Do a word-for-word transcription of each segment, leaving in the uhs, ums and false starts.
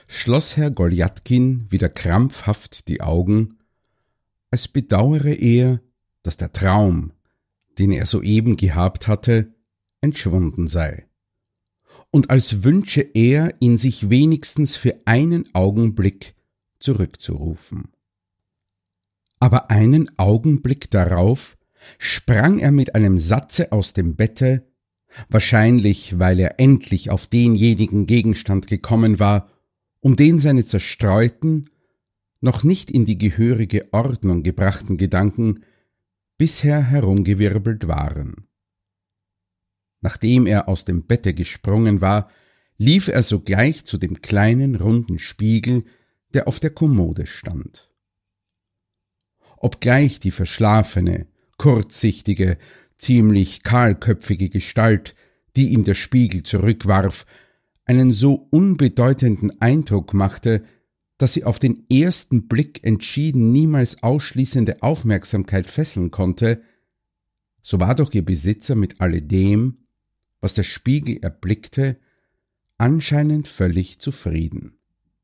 schloss Herr Goljatkin wieder krampfhaft die Augen, als bedauere er, dass der Traum, den er soeben gehabt hatte, entschwunden sei, und als wünsche er, ihn sich wenigstens für einen Augenblick zurückzurufen. Aber einen Augenblick darauf sprang er mit einem Satze aus dem Bette, wahrscheinlich weil er endlich auf denjenigen Gegenstand gekommen war, um den seine zerstreuten, noch nicht in die gehörige Ordnung gebrachten Gedanken bisher herumgewirbelt waren. Nachdem er aus dem Bette gesprungen war, lief er sogleich zu dem kleinen runden Spiegel, der auf der Kommode stand. Obgleich die verschlafene, kurzsichtige, ziemlich kahlköpfige Gestalt, die ihm der Spiegel zurückwarf, einen so unbedeutenden Eindruck machte, dass sie auf den ersten Blick entschieden niemals ausschließende Aufmerksamkeit fesseln konnte, so war doch ihr Besitzer mit alledem, was der Spiegel erblickte, anscheinend völlig zufrieden.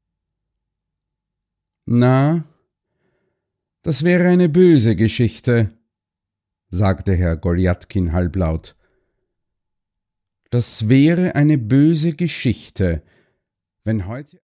»Na, das wäre eine böse Geschichte«, sagte Herr Goljatkin halblaut. »Das wäre eine böse Geschichte, wenn heute